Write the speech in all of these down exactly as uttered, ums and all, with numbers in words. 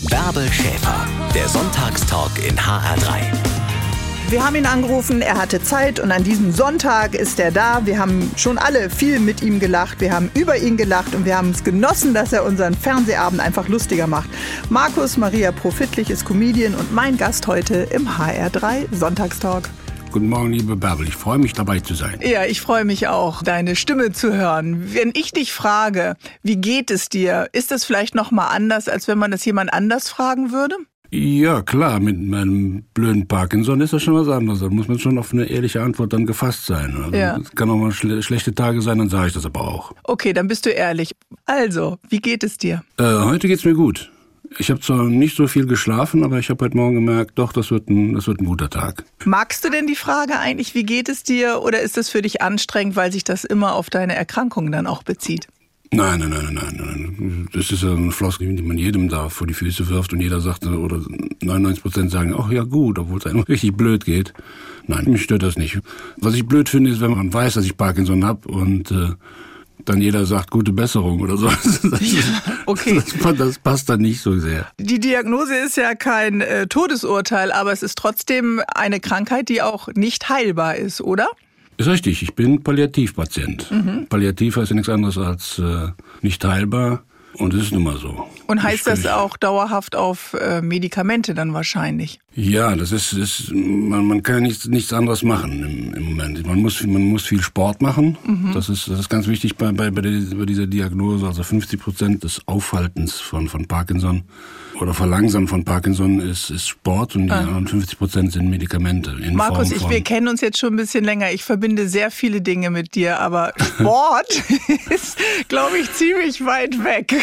Bärbel Schäfer, der Sonntagstalk in H R drei. Wir haben ihn angerufen, er hatte Zeit und an diesem Sonntag ist er da. Wir haben schon alle viel mit ihm gelacht, wir haben über ihn gelacht und wir haben es genossen, dass er unseren Fernsehabend einfach lustiger macht. Markus Maria Profitlich ist Comedian und mein Gast heute im H R drei Sonntagstalk. Guten Morgen, liebe Bärbel. Ich freue mich, dabei zu sein. Ja, ich freue mich auch, deine Stimme zu hören. Wenn ich dich frage, wie geht es dir, ist das vielleicht noch mal anders, als wenn man das jemand anders fragen würde? Ja, klar, mit meinem blöden Parkinson ist das schon was anderes. Da muss man schon auf eine ehrliche Antwort dann gefasst sein. Also ja. Es kann auch mal schle- schlechte Tage sein, dann sage ich das aber auch. Okay, dann bist du ehrlich. Also, wie geht es dir? Äh, heute geht's mir gut. Ich habe zwar nicht so viel geschlafen, aber ich habe heute Morgen gemerkt, doch, das wird ein, das wird ein guter Tag. Magst du denn die Frage eigentlich, wie geht es dir? Oder ist das für dich anstrengend, weil sich das immer auf deine Erkrankung dann auch bezieht? Nein, nein, nein, nein, nein. Das ist ja eine Floskel, die man jedem da vor die Füße wirft und jeder sagt, oder neunundneunzig Prozent sagen, ach ja gut, obwohl es einem richtig blöd geht. Nein, mich stört das nicht. Was ich blöd finde, ist, wenn man weiß, dass ich Parkinson habe und äh, dann jeder sagt, gute Besserung oder so. Das, ja, okay. das, das passt dann nicht so sehr. Die Diagnose ist ja kein äh, Todesurteil, aber es ist trotzdem eine Krankheit, die auch nicht heilbar ist, oder? Ist richtig, ich bin Palliativpatient. Mhm. Palliativ heißt ja nichts anderes als äh, nicht heilbar und es ist nun mal so. Und heißt ich, das auch dauerhaft auf äh, Medikamente dann wahrscheinlich? Ja, das ist, ist man, man kann ja nichts, nichts anderes machen im, im Moment. Man muss, man muss viel Sport machen. Mhm. Das ist, das ist ganz wichtig bei, bei, bei, der, bei dieser Diagnose. Also fünfzig Prozent des Aufhaltens von, von Parkinson oder Verlangsamen von Parkinson ist, ist Sport und die anderen fünfzig Prozent sind Medikamente. In Markus, Form ich, von wir kennen uns jetzt schon ein bisschen länger. Ich verbinde sehr viele Dinge mit dir, aber Sport ist, glaube ich, ziemlich weit weg.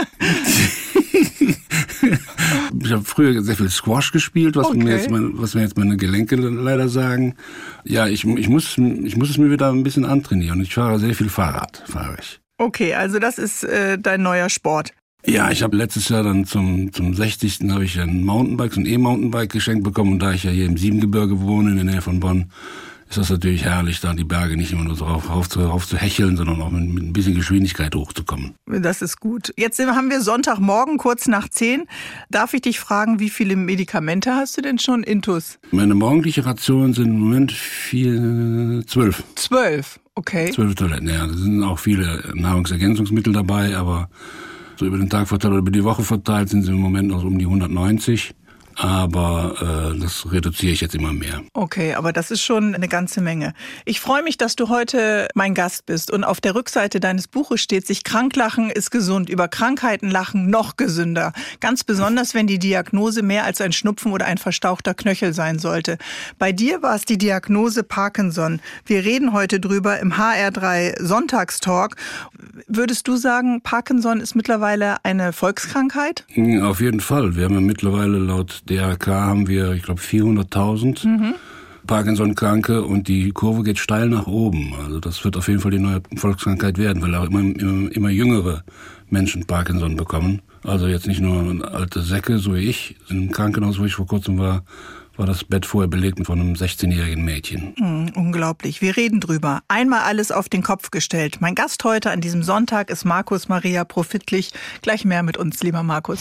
Ich habe früher sehr viel Squash gespielt, was, okay. mir jetzt meine, was mir jetzt meine Gelenke leider sagen. Ja, ich, ich, muss, ich muss es mir wieder ein bisschen antrainieren. Ich fahre sehr viel Fahrrad, fahre ich. Okay, also das ist äh, dein neuer Sport. Ja, ich habe letztes Jahr dann zum zum sechzigsten habe ich ein Mountainbike, so ein E-Mountainbike geschenkt bekommen. Und da ich ja hier im Siebengebirge wohne, in der Nähe von Bonn, ist das natürlich herrlich, da die Berge nicht immer nur so rauf, rauf, zu, rauf zu hecheln, sondern auch mit, mit ein bisschen Geschwindigkeit hochzukommen. Das ist gut. Jetzt haben wir Sonntagmorgen, kurz nach zehn. Darf ich dich fragen, wie viele Medikamente hast du denn schon intus? Meine morgendliche Ration sind im Moment vier, zwölf. Zwölf, okay. Zwölf Tabletten, ja. Da sind auch viele Nahrungsergänzungsmittel dabei, aber so über den Tag verteilt oder über die Woche verteilt sind sie im Moment noch so um die hundertneunzig. Aber äh, das reduziere ich jetzt immer mehr. Okay, aber das ist schon eine ganze Menge. Ich freue mich, dass du heute mein Gast bist. Und auf der Rückseite deines Buches steht, sich krank lachen ist gesund. Über Krankheiten lachen noch gesünder. Ganz besonders, wenn die Diagnose mehr als ein Schnupfen oder ein verstauchter Knöchel sein sollte. Bei dir war es die Diagnose Parkinson. Wir reden heute drüber im H R drei Sonntagstalk. Würdest du sagen, Parkinson ist mittlerweile eine Volkskrankheit? Auf jeden Fall. Wir haben ja mittlerweile laut D R K haben wir, ich glaube, vierhunderttausend mhm. Parkinson-Kranke und die Kurve geht steil nach oben. Also das wird auf jeden Fall die neue Volkskrankheit werden, weil auch immer, immer, immer jüngere Menschen Parkinson bekommen. Also jetzt nicht nur alte Säcke, so wie ich. Im Krankenhaus, wo ich vor kurzem war, war das Bett vorher belegt von einem sechzehnjährigen Mädchen. Hm, unglaublich. Wir reden drüber. Einmal alles auf den Kopf gestellt. Mein Gast heute an diesem Sonntag ist Markus Maria Profitlich. Gleich mehr mit uns, lieber Markus.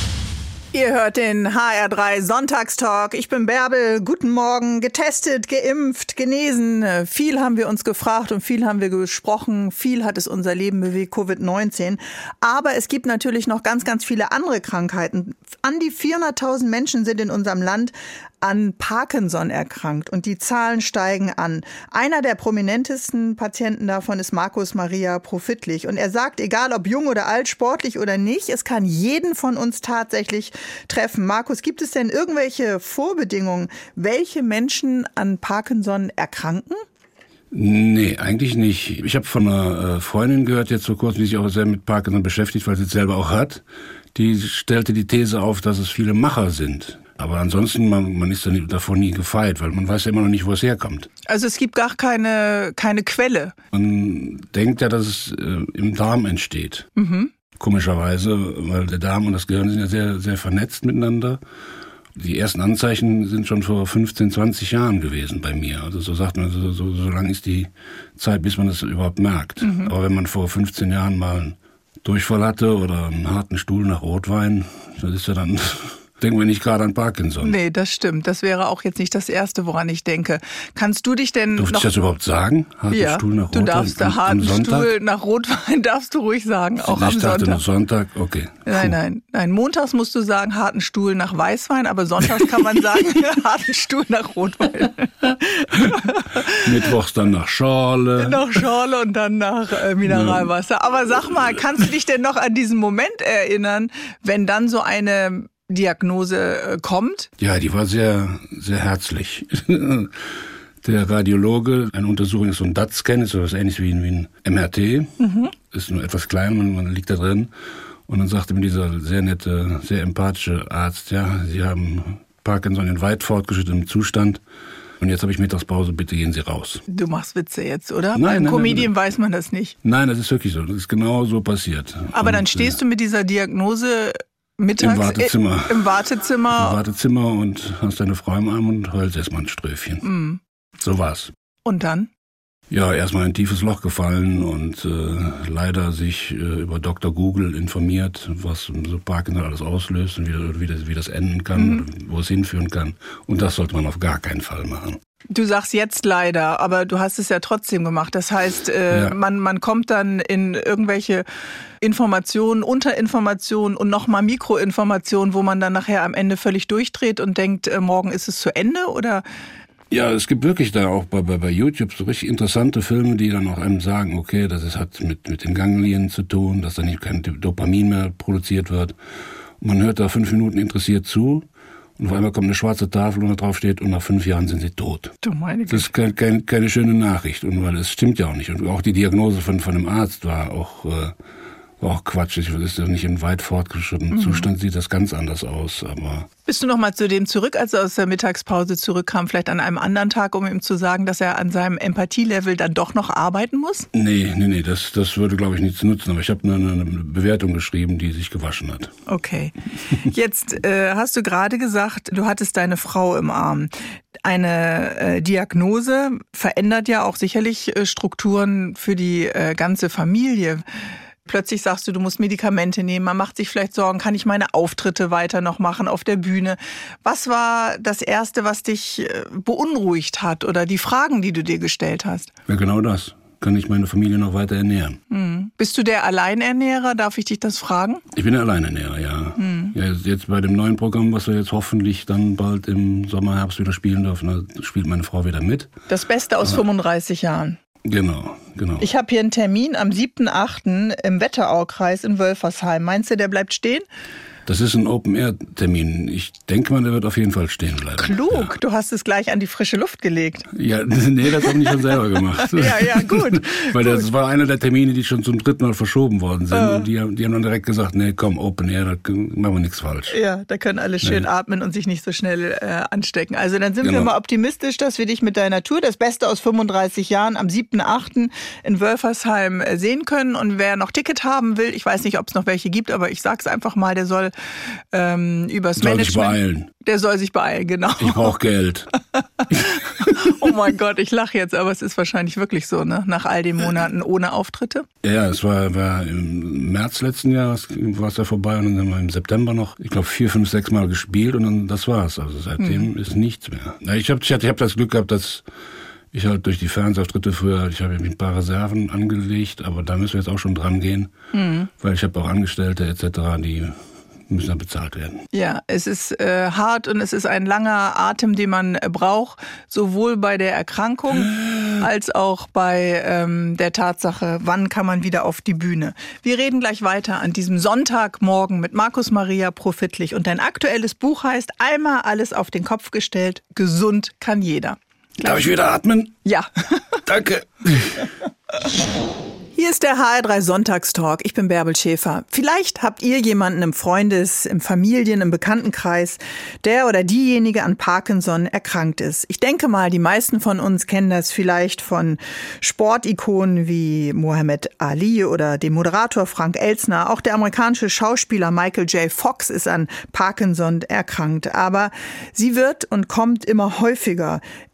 Ihr hört den H R drei Sonntagstalk. Ich bin Bärbel. Guten Morgen. Getestet, geimpft, genesen. Viel haben wir uns gefragt und viel haben wir gesprochen. Viel hat es unser Leben bewegt, Covid neunzehn. Aber es gibt natürlich noch ganz, ganz viele andere Krankheiten. An die vierhunderttausend Menschen sind in unserem Land an Parkinson erkrankt und die Zahlen steigen an. Einer der prominentesten Patienten davon ist Markus Maria Profitlich. Und er sagt, egal ob jung oder alt, sportlich oder nicht, es kann jeden von uns tatsächlich treffen. Markus, gibt es denn irgendwelche Vorbedingungen, welche Menschen an Parkinson erkranken? Nee, eigentlich nicht. Ich habe von einer Freundin gehört, jetzt vor kurzem, die sich auch sehr mit Parkinson beschäftigt, weil sie es selber auch hat. Die stellte die These auf, dass es viele Macher sind. Aber ansonsten, man, man ist davon nie gefeit, weil man weiß ja immer noch nicht, wo es herkommt. Also es gibt gar keine, keine Quelle? Man denkt ja, dass es äh, im Darm entsteht. Mhm. Komischerweise, weil der Darm und das Gehirn sind ja sehr, sehr vernetzt miteinander. Die ersten Anzeichen sind schon vor fünfzehn, zwanzig Jahren gewesen bei mir. Also so sagt man, so, so, so lang ist die Zeit, bis man das überhaupt merkt. Mhm. Aber wenn man vor fünfzehn Jahren mal einen Durchfall hatte oder einen harten Stuhl nach Rotwein, das ist ja dann... Denken wir nicht gerade an Parkinson. Nee, das stimmt. Das wäre auch jetzt nicht das Erste, woran ich denke. Kannst du dich denn Durfte noch... ich das überhaupt sagen? Harten ja, Stuhl nach Rotwein? Du darfst da harten Stuhl nach Rotwein, darfst du ruhig sagen, auch ich am dachte Sonntag. nur Sonntag, okay. Nein, nein, nein. Montags musst du sagen, harten Stuhl nach Weißwein, aber sonntags kann man sagen, harten Stuhl nach Rotwein. Mittwochs dann nach Schorle. Nach Schorle und dann nach äh, Mineralwasser. Aber sag mal, kannst du dich denn noch an diesen Moment erinnern, wenn dann so eine Diagnose kommt? Ja, die war sehr, sehr herzlich. Der Radiologe, eine Untersuchung ist so ein D A T-Scan, ist so was ähnliches wie ein, wie ein M R T, mhm. ist nur etwas klein, man, man liegt da drin. Und dann sagte mir dieser sehr nette, sehr empathische Arzt, ja, Sie haben Parkinson in weit fortgeschrittenem Zustand. Und jetzt habe ich Mittagspause, bitte gehen Sie raus. Du machst Witze jetzt, oder? Nein, Beim nein, Comedian nein, nein. weiß man das nicht. Nein, das ist wirklich so. Das ist genau so passiert. Aber und, dann stehst du mit dieser Diagnose mittags im Wartezimmer. Im Wartezimmer. Im Wartezimmer und hast deine Frau im Arm und heulst erstmal ein Ströfchen. Mm. So war's. Und dann? Ja, erstmal in ein tiefes Loch gefallen und äh, leider sich äh, über Doktor Google informiert, was so Parkinson alles auslöst und wie, wie, das, wie das enden kann, mhm. wo es hinführen kann. Und das sollte man auf gar keinen Fall machen. Du sagst jetzt leider, aber du hast es ja trotzdem gemacht. Das heißt, äh, ja. man, man kommt dann in irgendwelche Informationen, Unterinformationen und nochmal Mikroinformationen, wo man dann nachher am Ende völlig durchdreht und denkt, äh, morgen ist es zu Ende, oder... Ja, es gibt wirklich da auch bei, bei, bei YouTube so richtig interessante Filme, die dann auch einem sagen, okay, das ist, hat mit, mit den Ganglien zu tun, dass da nicht kein Dopamin mehr produziert wird. Und man hört da fünf Minuten interessiert zu und auf einmal kommt eine schwarze Tafel und da drauf steht, und nach fünf Jahren sind sie tot. Du meine Güte. Das ist kein, kein, keine schöne Nachricht, und weil es stimmt ja auch nicht. Und auch die Diagnose von, von dem Arzt war auch... Äh, auch Quatsch, das ist ja nicht in weit fortgeschrittenem mhm. Zustand, sieht das ganz anders aus. Aber bist du noch mal zu dem zurück, als er aus der Mittagspause zurückkam, vielleicht an einem anderen Tag, um ihm zu sagen, dass er an seinem Empathielevel dann doch noch arbeiten muss? Nee, nee, nee, das, das würde, glaube ich, nichts nutzen. Aber ich habe eine, eine Bewertung geschrieben, die sich gewaschen hat. Okay. Jetzt äh, hast du gerade gesagt, du hattest deine Frau im Arm. Eine äh, Diagnose verändert ja auch sicherlich äh, Strukturen für die äh, ganze Familie. Plötzlich sagst du, du musst Medikamente nehmen, man macht sich vielleicht Sorgen, kann ich meine Auftritte weiter noch machen auf der Bühne? Was war das Erste, was dich beunruhigt hat, oder die Fragen, die du dir gestellt hast? Ja, genau das. Kann ich meine Familie noch weiter ernähren? Hm. Bist du der Alleinernährer? Darf ich dich das fragen? Ich bin der Alleinernährer, ja. Hm. Ja, jetzt bei dem neuen Programm, was wir jetzt hoffentlich dann bald im Sommer, Herbst wieder spielen dürfen, da spielt meine Frau wieder mit. Das Beste aus Aber fünfunddreißig Jahren. Genau, genau. Ich habe hier einen Termin am siebten achten im Wetteraukreis in Wölfersheim. Meinst du, der bleibt stehen? Das ist ein Open-Air-Termin. Ich denke mal, der wird auf jeden Fall stehen bleiben. Klug, ja. Du hast es gleich an die frische Luft gelegt. Ja, nee, das habe ich schon selber gemacht. ja, ja, gut. Weil gut. das war einer der Termine, die schon zum dritten Mal verschoben worden sind. Uh. Und die, die haben dann direkt gesagt, nee, komm, Open-Air, da machen wir nichts falsch. Ja, da können alle schön nee. atmen und sich nicht so schnell äh, anstecken. Also dann sind genau. wir mal optimistisch, dass wir dich mit deiner Tour, das Beste aus fünfunddreißig Jahren, am siebten achten in Wölfersheim sehen können. Und wer noch Ticket haben will, ich weiß nicht, ob es noch welche gibt, aber ich sag's einfach mal, der soll äh, übers soll Management. Sich beeilen. Der soll sich beeilen, genau. Ich brauche Geld. Oh mein Gott, ich lache jetzt, aber es ist wahrscheinlich wirklich so, ne? Nach all den Monaten ohne Auftritte. Ja, es war, war im März letzten Jahres war es ja vorbei, und dann haben wir im September noch, ich glaube, vier, fünf, sechs Mal gespielt, und dann das war's. Also seitdem hm. ist nichts mehr. Ich habe ich hab das Glück gehabt, dass ich halt durch die Fernsehauftritte früher, ich habe ein paar Reserven angelegt, aber da müssen wir jetzt auch schon dran gehen, hm. weil ich habe auch Angestellte et cetera, die müssen dann bezahlt werden. Ja, es ist äh, hart und es ist ein langer Atem, den man äh, braucht, sowohl bei der Erkrankung als auch bei ähm, der Tatsache, wann kann man wieder auf die Bühne. Wir reden gleich weiter an diesem Sonntagmorgen mit Markus Maria Profitlich, und dein aktuelles Buch heißt Einmal alles auf den Kopf gestellt, gesund kann jeder. Gleich. Darf ich wieder atmen? Ja. Danke. Hier ist der H R drei Sonntagstalk. Ich bin Bärbel Schäfer. Vielleicht habt ihr jemanden im Freundes-, im Familien-, im Bekanntenkreis, der oder diejenige an Parkinson erkrankt ist. Ich denke mal, die meisten von uns kennen das vielleicht von Sportikonen wie Muhammad Ali oder dem Moderator Frank Elstner. Auch der amerikanische Schauspieler Michael J. Fox ist an Parkinson erkrankt. Aber sie wird und kommt immer häufiger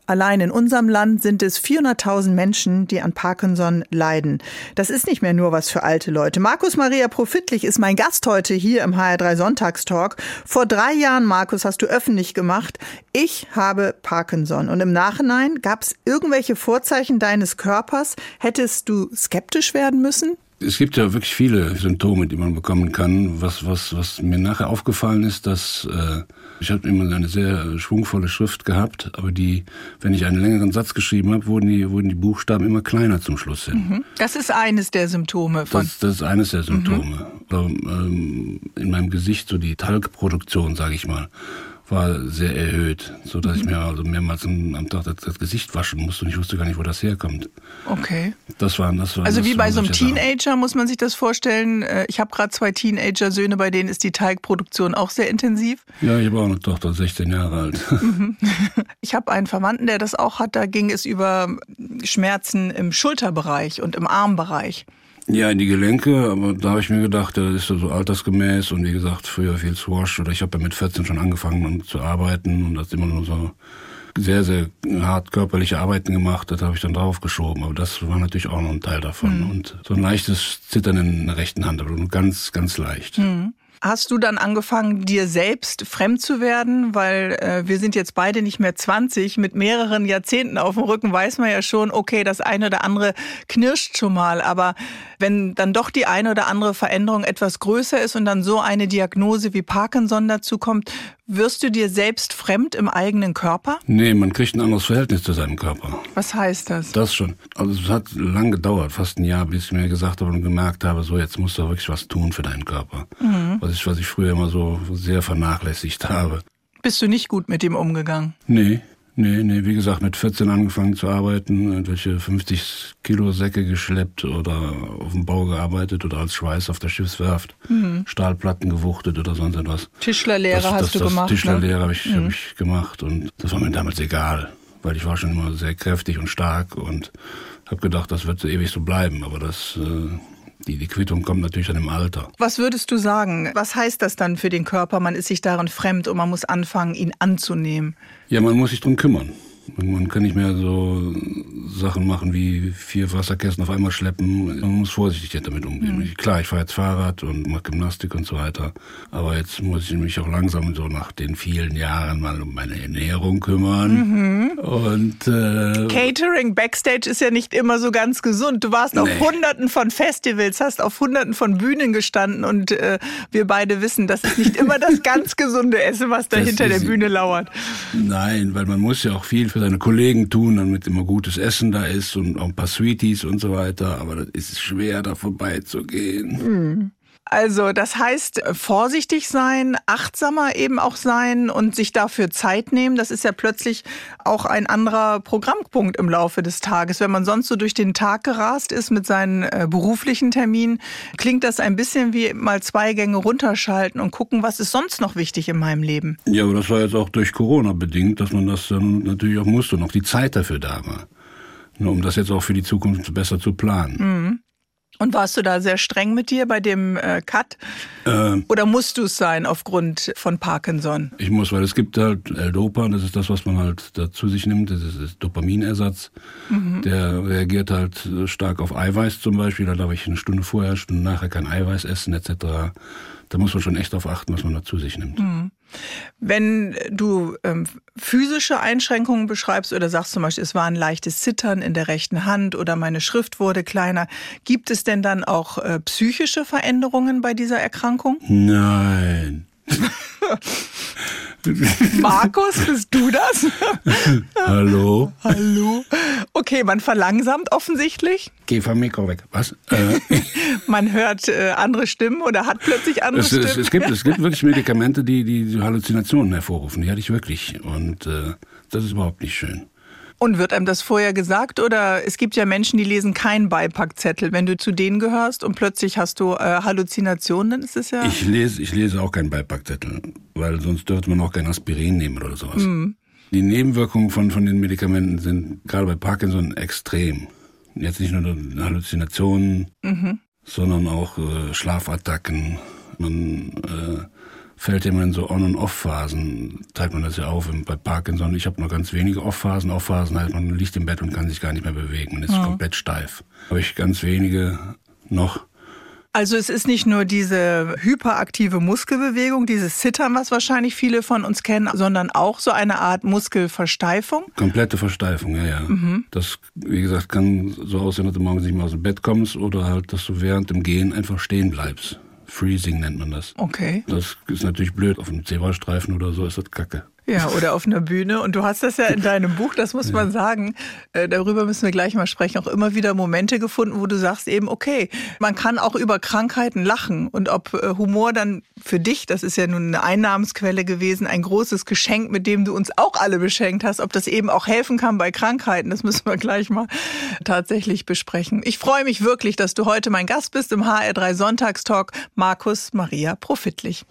Allein in unserem Land sind es vierhunderttausend Menschen, die an Parkinson leiden. Das ist nicht mehr nur was für alte Leute. Markus Maria Profitlich ist mein Gast heute hier im H R drei Sonntagstalk. Vor drei Jahren, Markus, hast du öffentlich gemacht, ich habe Parkinson. Und im Nachhinein gab es irgendwelche Vorzeichen deines Körpers? Hättest du skeptisch werden müssen? Es gibt ja wirklich viele Symptome, die man bekommen kann. Was, was, was mir nachher aufgefallen ist, dass äh, ich habe immer eine sehr schwungvolle Schrift gehabt, aber die, wenn ich einen längeren Satz geschrieben habe, wurden die, wurden die Buchstaben immer kleiner zum Schluss hin. Mhm. Das ist eines der Symptome. Von das, das ist eines der Symptome. Mhm. Ähm, in meinem Gesicht so die Talgproduktion, sage ich mal, war sehr erhöht, so dass mhm. ich mir also mehrmals am Tag das, das Gesicht waschen musste und ich wusste gar nicht, wo das herkommt. Okay. Das war, das war, also das wie bei so einem Teenager Sachen. Muss man sich das vorstellen. Ich habe gerade zwei Teenager-Söhne, bei denen ist die Talgproduktion auch sehr intensiv. Ja, ich habe auch eine Tochter, sechzehn Jahre alt. Mhm. Ich habe einen Verwandten, der das auch hat. Da ging es über Schmerzen im Schulterbereich und im Armbereich. Ja, in die Gelenke, aber da habe ich mir gedacht, das ist so altersgemäß und wie gesagt, früher viel Squash oder ich habe ja mit vierzehn schon angefangen um zu arbeiten und das immer nur so sehr, sehr hart körperliche Arbeiten gemacht, das habe ich dann draufgeschoben, aber das war natürlich auch noch ein Teil davon mhm. und so ein leichtes Zittern in der rechten Hand, aber nur ganz, ganz leicht. Mhm. Hast du dann angefangen, dir selbst fremd zu werden? Weil äh, wir sind jetzt beide nicht mehr zwanzig. Mit mehreren Jahrzehnten auf dem Rücken weiß man ja schon, okay, das eine oder andere knirscht schon mal. Aber wenn dann doch die eine oder andere Veränderung etwas größer ist und dann so eine Diagnose wie Parkinson dazu kommt, wirst du dir selbst fremd im eigenen Körper? Nee, man kriegt ein anderes Verhältnis zu seinem Körper. Was heißt das? Das schon. Also es hat lang gedauert, fast ein Jahr, bis ich mir gesagt habe und gemerkt habe, so jetzt musst du wirklich was tun für deinen Körper. Mhm. Was ich, was ich früher immer so sehr vernachlässigt habe. Bist du nicht gut mit dem umgegangen? Nee. Nee, nee, wie gesagt, mit vierzehn angefangen zu arbeiten, irgendwelche fünfzig Kilo Säcke geschleppt oder auf dem Bau gearbeitet oder als Schweiß auf der Schiffswerft, mhm. Stahlplatten gewuchtet oder sonst etwas. Tischlerlehre das, hast das, du das gemacht, Tischlerlehre ne? habe ich, mhm. hab ich gemacht und das war mir damals egal, weil ich war schon immer sehr kräftig und stark und habe gedacht, das wird so ewig so bleiben, aber das... Äh, Die, die Quittung kommt natürlich dann im Alter. Was würdest du sagen? Was heißt das dann für den Körper? Man ist sich darin fremd und man muss anfangen, ihn anzunehmen. Ja, man muss sich drum kümmern. Man kann nicht mehr so Sachen machen wie vier Wasserkästen auf einmal schleppen. Man muss vorsichtig damit umgehen. Mhm. Klar, ich fahre jetzt Fahrrad und mache Gymnastik und so weiter. Aber jetzt muss ich mich auch langsam so nach den vielen Jahren mal um meine Ernährung kümmern. Mhm. Und äh, Catering Backstage ist ja nicht immer so ganz gesund. Du warst nee. auf Hunderten von Festivals, hast auf Hunderten von Bühnen gestanden und äh, wir beide wissen, das ist nicht immer das ganz gesunde Essen, was da das hinter der Bühne lauert. Nein, weil man muss ja auch viel für seine Kollegen tun, damit immer gutes Essen da ist und auch ein paar Sweeties und so weiter. Aber das ist schwer, da vorbeizugehen. Also das heißt, vorsichtig sein, achtsamer eben auch sein und sich dafür Zeit nehmen. Das ist ja plötzlich auch ein anderer Programmpunkt im Laufe des Tages. Wenn man sonst so durch den Tag gerast ist mit seinen äh, beruflichen Terminen, klingt das ein bisschen wie mal zwei Gänge runterschalten und gucken, was ist sonst noch wichtig in meinem Leben. Ja, aber das war jetzt auch durch Corona bedingt, dass man das dann natürlich auch musste und auch die Zeit dafür da war. Nur um das jetzt auch für die Zukunft besser zu planen. Mhm. Und warst du da sehr streng mit dir bei dem äh, Cut? Ähm, Oder musst du es sein aufgrund von Parkinson? Ich muss, weil es gibt halt L-Dopa, das ist das, was man halt da zu sich nimmt, das ist das Dopaminersatz. Mhm. Der reagiert halt stark auf Eiweiß zum Beispiel, da darf ich eine Stunde vorher, eine Stunde nachher kein Eiweiß essen et cetera. Da muss man schon echt darauf achten, was man da zu sich nimmt. Mhm. Wenn du ähm, physische Einschränkungen beschreibst oder sagst zum Beispiel, es war ein leichtes Zittern in der rechten Hand oder meine Schrift wurde kleiner, gibt es denn dann auch äh, psychische Veränderungen bei dieser Erkrankung? Nein. Markus, bist du das? Hallo? Hallo? Okay, man verlangsamt offensichtlich. Geh vom Mikro weg. Was? Äh. Man hört äh, andere Stimmen oder hat plötzlich andere es, Stimmen. Es, es, gibt, es gibt wirklich Medikamente, die, die Halluzinationen hervorrufen. Die hatte ich wirklich. Und äh, das ist überhaupt nicht schön. Und wird einem das vorher gesagt? Oder es gibt ja Menschen, die lesen keinen Beipackzettel. Wenn du zu denen gehörst und plötzlich hast du äh, Halluzinationen, dann ist es ja... Ich lese, ich lese auch keinen Beipackzettel, weil sonst dürfte man auch kein Aspirin nehmen oder sowas. Mhm. Die Nebenwirkungen von, von den Medikamenten sind gerade bei Parkinson extrem. Jetzt nicht nur Halluzinationen, mhm. sondern auch äh, Schlafattacken. Man äh, fällt immer in so On- und Off-Phasen, teilt man das ja auf bei Parkinson. Ich habe nur ganz wenige Off-Phasen. Off-Phasen heißt, man liegt im Bett und kann sich gar nicht mehr bewegen und ist mhm. komplett steif. Habe ich ganz wenige noch. Also es ist nicht nur diese hyperaktive Muskelbewegung, dieses Zittern, was wahrscheinlich viele von uns kennen, sondern auch so eine Art Muskelversteifung? Komplette Versteifung, ja, ja. Mhm. Das, wie gesagt, kann so aussehen, dass du morgens nicht mehr aus dem Bett kommst oder halt, dass du während dem Gehen einfach stehen bleibst. Freezing nennt man das. Okay. Das ist natürlich blöd. Auf einem Zebrastreifen oder so ist das Kacke. Ja, oder auf einer Bühne. Und du hast das ja in deinem Buch, das muss man sagen, äh, darüber müssen wir gleich mal sprechen, auch immer wieder Momente gefunden, wo du sagst eben, okay, man kann auch über Krankheiten lachen. Und ob äh, Humor dann für dich, das ist ja nun eine Einnahmensquelle gewesen, ein großes Geschenk, mit dem du uns auch alle beschenkt hast, ob das eben auch helfen kann bei Krankheiten, das müssen wir gleich mal tatsächlich besprechen. Ich freue mich wirklich, dass du heute mein Gast bist im H R drei Sonntagstalk, Markus Maria Profitlich.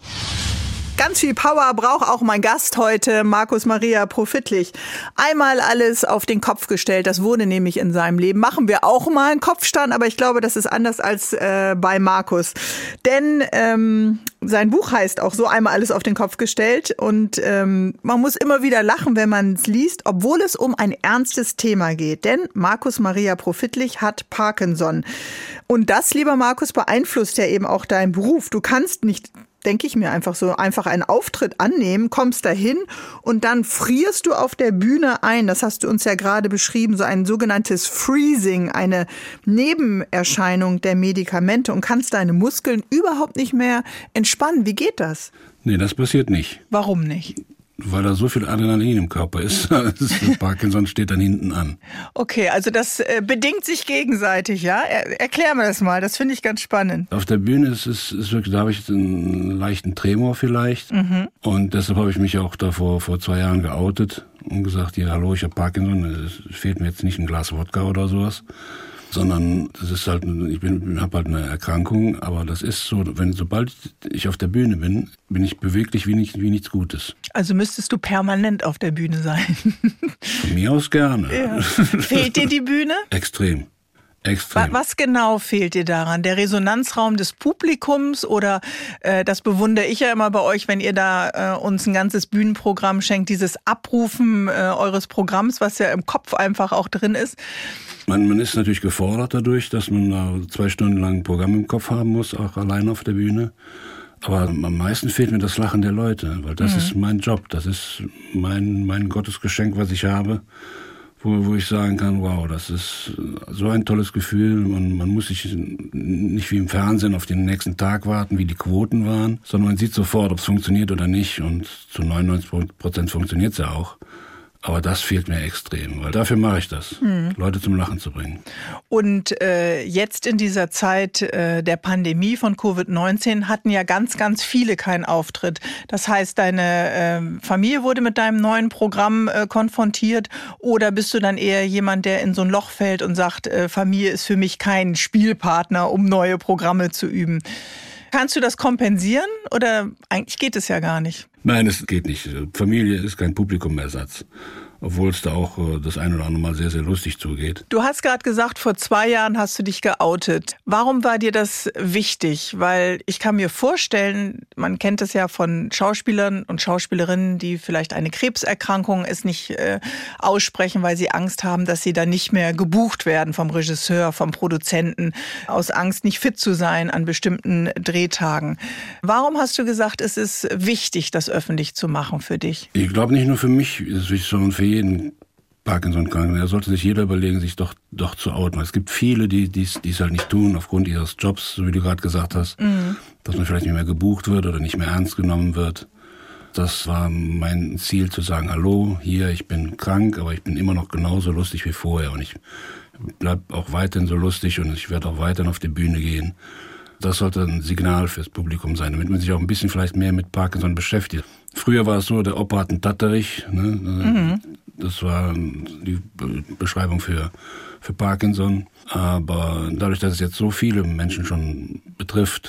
Ganz viel Power braucht auch mein Gast heute, Markus Maria Profitlich. Einmal alles auf den Kopf gestellt, das wurde nämlich in seinem Leben. Machen wir auch mal einen Kopfstand, aber ich glaube, das ist anders als äh, bei Markus. Denn ähm, sein Buch heißt auch so, einmal alles auf den Kopf gestellt. Und ähm, man muss immer wieder lachen, wenn man es liest, obwohl es um ein ernstes Thema geht. Denn Markus Maria Profitlich hat Parkinson. Und das, lieber Markus, beeinflusst ja eben auch deinen Beruf. Du kannst nicht, denke ich mir einfach so, einfach einen Auftritt annehmen, kommst dahin und dann frierst du auf der Bühne ein. Das hast du uns ja gerade beschrieben, so ein sogenanntes Freezing, eine Nebenerscheinung der Medikamente und kannst deine Muskeln überhaupt nicht mehr entspannen. Wie geht das? Nee, das passiert nicht. Warum nicht? Weil da so viel Adrenalin im Körper ist. Parkinson steht dann hinten an. Okay, also das äh, bedingt sich gegenseitig, ja? Er, erklär mir das mal, das finde ich ganz spannend. Auf der Bühne ist es ist wirklich, da habe ich einen leichten Tremor vielleicht. Mhm. Und deshalb habe ich mich auch da vor, vor zwei Jahren geoutet und gesagt, ja, hallo, ich habe Parkinson, es fehlt mir jetzt nicht ein Glas Wodka oder sowas. Sondern das ist halt, ich bin, habe halt eine Erkrankung, aber das ist so, wenn sobald ich auf der Bühne bin, bin ich beweglich wie, nicht, wie nichts Gutes. Also müsstest du permanent auf der Bühne sein. Von mir aus gerne. Ja. Fehlt dir die Bühne? Extrem. Extrem. Was genau fehlt dir daran? Der Resonanzraum des Publikums oder äh, das bewundere ich ja immer bei euch, wenn ihr da äh, uns ein ganzes Bühnenprogramm schenkt, dieses Abrufen äh, eures Programms, was ja im Kopf einfach auch drin ist. Man, man ist natürlich gefordert dadurch, dass man da zwei Stunden lang ein Programm im Kopf haben muss, auch allein auf der Bühne. Aber am meisten fehlt mir das Lachen der Leute, weil das mhm. ist mein Job, das ist mein, mein Gottesgeschenk, was ich habe. Wo, wo ich sagen kann, wow, das ist so ein tolles Gefühl. Man, man muss sich nicht wie im Fernsehen auf den nächsten Tag warten, wie die Quoten waren, sondern man sieht sofort, ob es funktioniert oder nicht. Und zu neunundneunzig Prozent funktioniert es ja auch. Aber das fehlt mir extrem, weil dafür mache ich das, hm. Leute zum Lachen zu bringen. Und äh, jetzt in dieser Zeit äh, der Pandemie von Covid neunzehn hatten ja ganz, ganz viele keinen Auftritt. Das heißt, deine äh, Familie wurde mit deinem neuen Programm äh, konfrontiert oder bist du dann eher jemand, der in so ein Loch fällt und sagt, äh, Familie ist für mich kein Spielpartner, um neue Programme zu üben? Kannst du das kompensieren oder eigentlich geht es ja gar nicht? Nein, es geht nicht. Familie ist kein Publikumersatz. Obwohl es da auch das ein oder andere Mal sehr, sehr lustig zugeht. Du hast gerade gesagt, vor zwei Jahren hast du dich geoutet. Warum war dir das wichtig? Weil ich kann mir vorstellen, man kennt es ja von Schauspielern und Schauspielerinnen, die vielleicht eine Krebserkrankung es nicht äh, aussprechen, weil sie Angst haben, dass sie dann nicht mehr gebucht werden vom Regisseur, vom Produzenten, aus Angst, nicht fit zu sein an bestimmten Drehtagen. Warum hast du gesagt, es ist wichtig, das öffentlich zu machen für dich? Ich glaube nicht nur für mich, es ist wichtig, sondern für jeden Parkinson-Kranken. Da sollte sich jeder überlegen, sich doch, doch zu outen. Es gibt viele, die es halt nicht tun, aufgrund ihres Jobs, so wie du gerade gesagt hast, mhm. dass man vielleicht nicht mehr gebucht wird oder nicht mehr ernst genommen wird. Das war mein Ziel, zu sagen, hallo, hier, ich bin krank, aber ich bin immer noch genauso lustig wie vorher. Und ich bleibe auch weiterhin so lustig und ich werde auch weiterhin auf die Bühne gehen. Das sollte ein Signal fürs Publikum sein, damit man sich auch ein bisschen vielleicht mehr mit Parkinson beschäftigt. Früher war es so, der Opa hat einen Tatterich, ne? Mhm. Das war die Beschreibung für, für Parkinson. Aber dadurch, dass es jetzt so viele Menschen schon betrifft,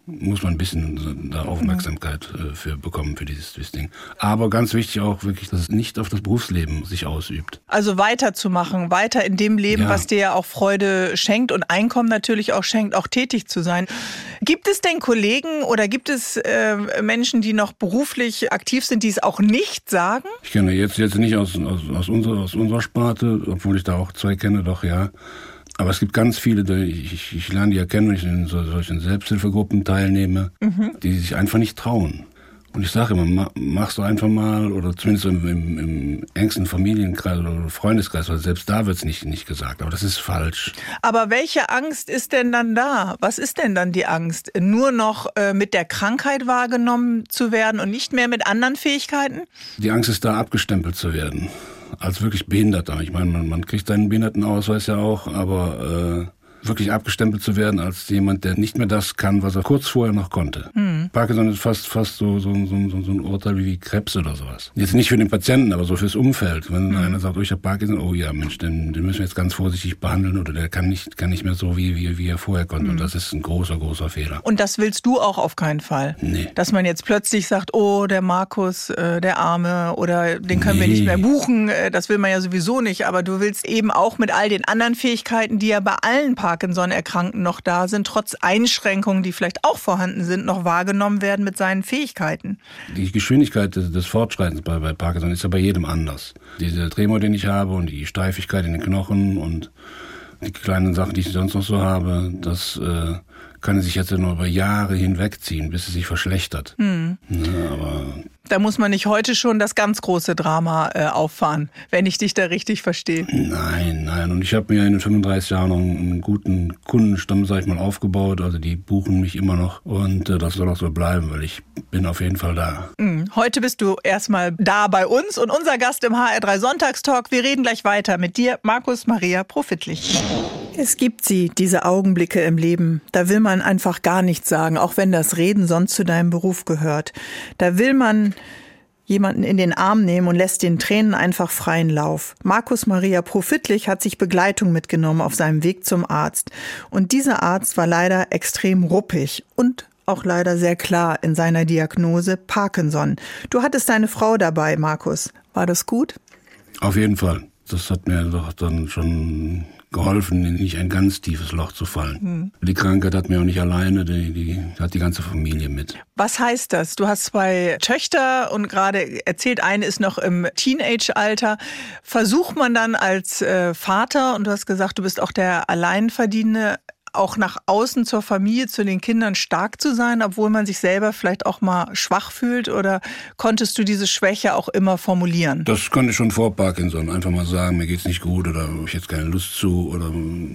muss man ein bisschen da Aufmerksamkeit äh, für bekommen für dieses, dieses Ding. Aber ganz wichtig auch wirklich, dass es nicht auf das Berufsleben sich ausübt. Also weiterzumachen, weiter in dem Leben, ja. was dir ja auch Freude schenkt und Einkommen natürlich auch schenkt, auch tätig zu sein. Gibt es denn Kollegen oder gibt es äh, Menschen, die noch beruflich aktiv sind, die es auch nicht sagen? Ich kenne jetzt, jetzt nicht aus, aus, aus, unserer, aus unserer Sparte, obwohl ich da auch zwei kenne, doch ja. Aber es gibt ganz viele, ich, ich, ich lerne die ja kennen, wenn ich in so, solchen Selbsthilfegruppen teilnehme, mhm. die sich einfach nicht trauen. Und ich sage immer, machst du einfach mal, oder zumindest im, im, im engsten Familienkreis oder Freundeskreis, weil selbst da wird's nicht, nicht gesagt. Aber das ist falsch. Aber welche Angst ist denn dann da? Was ist denn dann die Angst? Nur noch äh, mit der Krankheit wahrgenommen zu werden und nicht mehr mit anderen Fähigkeiten? Die Angst ist da, abgestempelt zu werden. Als wirklich Behinderter. Ich meine, man, man kriegt seinen Behindertenausweis ja auch, aber äh, wirklich abgestempelt zu werden als jemand, der nicht mehr das kann, was er kurz vorher noch konnte. Hm. Parkinson ist fast fast so, so, so, so, so ein Urteil wie Krebs oder sowas. Jetzt nicht für den Patienten, aber so fürs Umfeld. Wenn hm. einer sagt, oh, ich habe Parkinson, oh ja, Mensch, den, den müssen wir jetzt ganz vorsichtig behandeln oder der kann nicht, kann nicht mehr so, wie, wie, wie er vorher konnte. Hm. Und das ist ein großer, großer Fehler. Und das willst du auch auf keinen Fall? Nee. Dass man jetzt plötzlich sagt, oh, der Markus, äh, der Arme, oder den können nee. wir nicht mehr buchen. Äh, das will man ja sowieso nicht. Aber du willst eben auch mit all den anderen Fähigkeiten, die ja bei allen Parkinson-Erkrankten noch da sind, trotz Einschränkungen, die vielleicht auch vorhanden sind, noch wahrgenommen werden mit seinen Fähigkeiten. Die Geschwindigkeit des, des Fortschreitens bei, bei Parkinson ist ja bei jedem anders. Dieser Tremor, den ich habe und die Steifigkeit in den Knochen und die kleinen Sachen, die ich sonst noch so habe, das äh, kann sich jetzt noch über Jahre hinwegziehen, bis es sich verschlechtert. Hm. Ja, aber da muss man nicht heute schon das ganz große Drama äh, auffahren, wenn ich dich da richtig verstehe. Nein, nein. Und ich habe mir in den fünfunddreißig Jahren noch einen guten Kundenstamm, sag ich mal, aufgebaut. Also die buchen mich immer noch. Und äh, das soll auch so bleiben, weil ich bin auf jeden Fall da. Heute bist du erstmal da bei uns und unser Gast im H R drei Sonntagstalk. Wir reden gleich weiter mit dir, Markus Maria Profitlich. Es gibt sie, diese Augenblicke im Leben. Da will man einfach gar nichts sagen, auch wenn das Reden sonst zu deinem Beruf gehört. Da will man jemanden in den Arm nehmen und lässt den Tränen einfach freien Lauf. Markus Maria Profitlich hat sich Begleitung mitgenommen auf seinem Weg zum Arzt. Und dieser Arzt war leider extrem ruppig und auch leider sehr klar in seiner Diagnose Parkinson. Du hattest deine Frau dabei, Markus. War das gut? Auf jeden Fall. Das hat mir doch dann schon geholfen, in nicht ein ganz tiefes Loch zu fallen. Hm. Die Krankheit hat mir auch nicht alleine, die, die hat die ganze Familie mit. Was heißt das? Du hast zwei Töchter und gerade erzählt, eine ist noch im Teenage-Alter. Versucht man dann als äh, Vater, und du hast gesagt, du bist auch der Alleinverdienende, auch nach außen zur Familie, zu den Kindern stark zu sein, obwohl man sich selber vielleicht auch mal schwach fühlt? Oder konntest du diese Schwäche auch immer formulieren? Das konnte ich schon vor Parkinson. Einfach mal sagen, mir geht's nicht gut oder habe ich jetzt keine Lust zu oder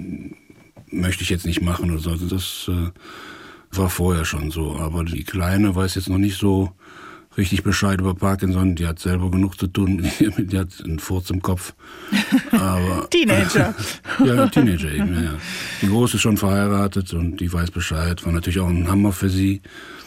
möchte ich jetzt nicht machen oder so. Das äh, war vorher schon so. Aber die Kleine weiß jetzt noch nicht so richtig Bescheid über Parkinson. Die hat selber genug zu tun. Die hat einen Furz im Kopf. Aber, Teenager. Ja, Teenager eben, ja. Die Große ist schon verheiratet und die weiß Bescheid. War natürlich auch ein Hammer für sie.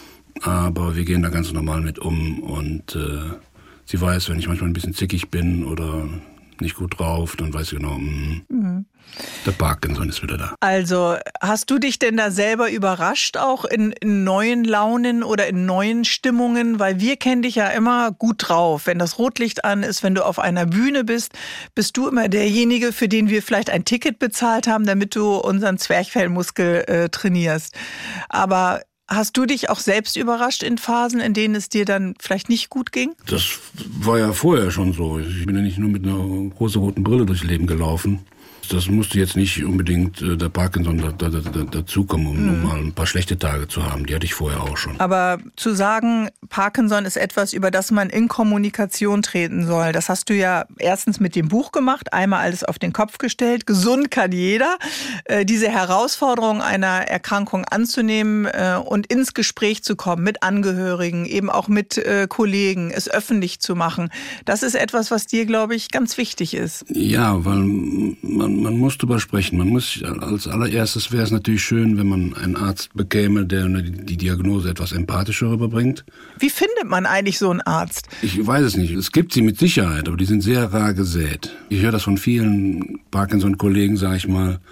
Aber wir gehen da ganz normal mit um. Und äh, sie weiß, wenn ich manchmal ein bisschen zickig bin oder nicht gut drauf, dann weiß sie genau, mh, mhm. der Parkinson ist wieder da. Also hast du dich denn da selber überrascht, auch in, in neuen Launen oder in neuen Stimmungen? Weil wir kennen dich ja immer gut drauf. Wenn das Rotlicht an ist, wenn du auf einer Bühne bist, bist du immer derjenige, für den wir vielleicht ein Ticket bezahlt haben, damit du unseren Zwerchfellmuskel äh, trainierst. Aber hast du dich auch selbst überrascht in Phasen, in denen es dir dann vielleicht nicht gut ging? Das war ja vorher schon so. Ich bin ja nicht nur mit einer großen roten Brille durchs Leben gelaufen. Das musste jetzt nicht unbedingt äh, der Parkinson da, da, da, dazukommen, um, mhm. um mal ein paar schlechte Tage zu haben. Die hatte ich vorher auch schon. Aber zu sagen, Parkinson ist etwas, über das man in Kommunikation treten soll, das hast du ja erstens mit dem Buch gemacht, einmal alles auf den Kopf gestellt. Gesund kann jeder. Äh, diese Herausforderung einer Erkrankung anzunehmen äh, und ins Gespräch zu kommen mit Angehörigen, eben auch mit äh, Kollegen, es öffentlich zu machen, das ist etwas, was dir, glaube ich, ganz wichtig ist. Ja, weil man Man muss drüber sprechen. Man muss, als allererstes wäre es natürlich schön, wenn man einen Arzt bekäme, der die Diagnose etwas empathischer rüberbringt. Wie findet man eigentlich so einen Arzt? Ich weiß es nicht. Es gibt sie mit Sicherheit, aber die sind sehr rar gesät. Ich höre das von vielen Parkinson-Kollegen, sage ich mal,